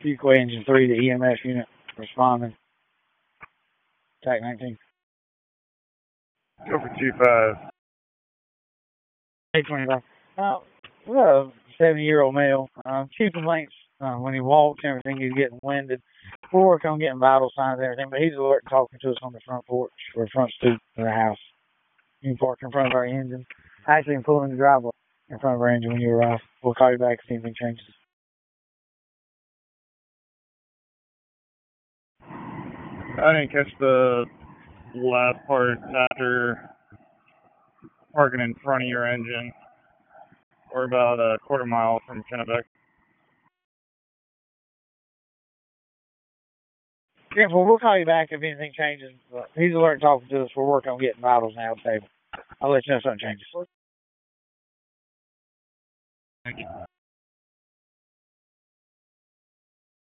Fuquay Engine 3, the EMS unit responding. TAC 19. Go for 2-5. 825. We got a 70-year-old male. Chief complaints when he walks and everything, he's getting winded. We're working on getting vital signs and everything, but he's alert and talking to us on the front porch or front stoop of the house. You can park in front of our engine. Actually, you can pull in the driveway in front of our engine when you arrive. We'll call you back if anything changes. I didn't catch the last part after parking in front of your engine. We're about a quarter mile from Kennebec. Yeah, well, we'll call you back if anything changes. He's alert and talking to us. We're working on getting vitals now at the table. I'll let you know if something changes. Thank you.